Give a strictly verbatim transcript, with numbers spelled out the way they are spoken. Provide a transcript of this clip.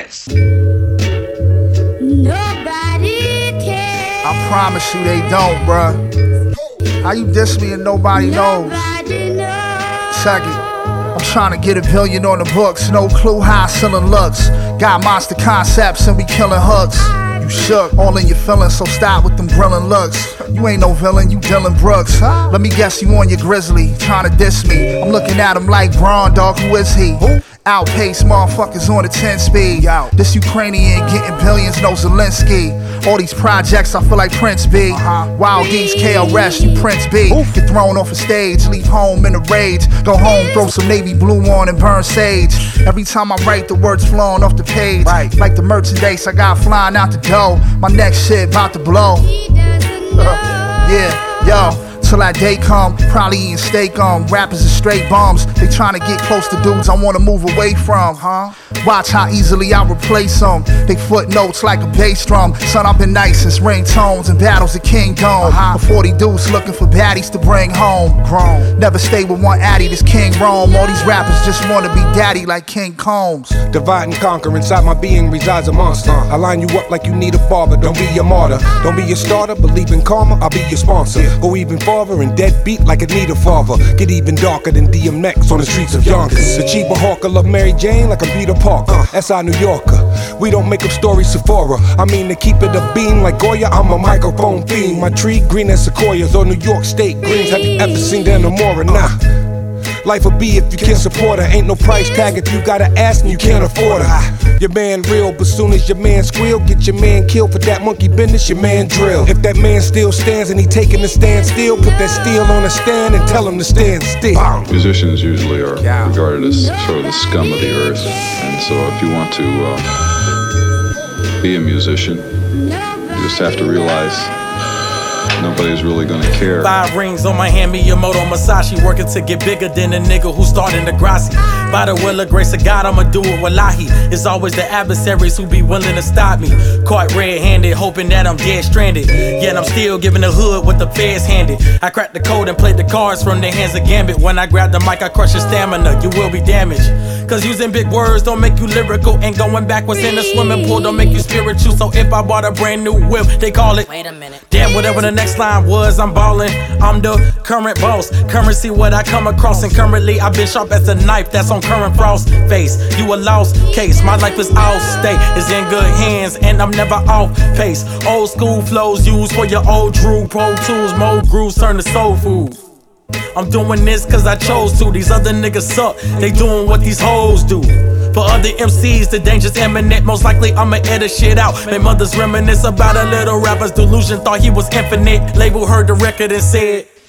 this. Nobody cares. I promise you they don't, bruh. How you diss me and nobody knows? Nobody knows. Check it. I'm trying to get a billion on the books. No clue how I selling looks. Got monster concepts and we killing hooks. You shook, all in your feelings, so stop with them grilling looks. You ain't no villain, you Dylan Brooks. Let me guess, you on your grizzly, trying to diss me. I'm looking at him like Braun, dog, who is he? Outpace motherfuckers on the ten speed. This Ukrainian getting billions, no Zelensky. All these projects, I feel like Prince B. Wild Geese, K L Rest, you Prince B. Get thrown off a stage, leave home in a rage. Go home, throw some navy blue on and burn sage. Every time I write, the words flowing off the page. Like the merchandise I got flying out the dough. My next shit about to blow. Yeah, yo. Till that day come, probably eating steak on. Rappers are straight bums. They trying to get close to dudes I wanna move away from, huh? Watch how easily I replace them. They footnotes like a bass drum. Son, I've been nice since ringtones and battles of King Dome. A forty deuce looking for baddies to bring home. Grown, never stay with one addy, this King Rome. All these rappers just wanna be daddy like King Combs. Divide and conquer, inside my being resides a monster. I line you up like you need a father, don't be a martyr. Don't be a starter, believe in karma, I'll be your sponsor. Go even farther and deadbeat like Anita Farver. Get even darker than D M X on the streets of Yonkers. The Chiba Hawker love Mary Jane like I'm Peter Parker. That's our New Yorker. We don't make up stories Sephora. I mean to keep it a beam like Goya, I'm a microphone fiend. My tree green as sequoias or New York State greens. Have you ever seen Dannemora? Nah. Life will be if you can't support her. Ain't no price tag if you gotta ask and you can't afford her. Your man real, but soon as your man squeal, get your man killed for that monkey business, your man drill. If that man still stands and he taking the stand still, put that steel on a stand and tell him to stand still. Musicians usually are regarded as sort of the scum of the earth, and so if you want to uh, be a musician, you just have to realize nobody's really gonna care. Five rings on my hand, Miyamoto Masashi, working to get bigger than the nigga who started the Degrassi. By the will of grace of God, I'ma do it, wallahi. It's always the adversaries who be willing to stop me. Caught red-handed, hoping that I'm dead stranded. Yet I'm still giving the hood what the feds handed. I cracked the code and played the cards from the hands of Gambit. When I grab the mic, I crush your stamina, you will be damaged. Cause using big words don't make you lyrical, and going backwards in the swimming pool don't make you spiritual. So if I bought a brand new whip, they call it, wait a minute, damn, whatever the next line was, I'm ballin'. I'm the current boss. Currency what I come across, and currently I've been sharp as a knife that's on current frost face. You a lost case, my life is off state, is in good hands, and I'm never off pace. Old school flows used for your old Drew. Pro Tools, mo grooves turn to soul food. I'm doing this cause I chose to. These other niggas suck, they doing what these hoes do. For other M Cs, the danger's imminent. Most likely I'ma edit shit out. Make mothers reminisce about a little rapper's delusion. Thought he was infinite. Label heard the record and said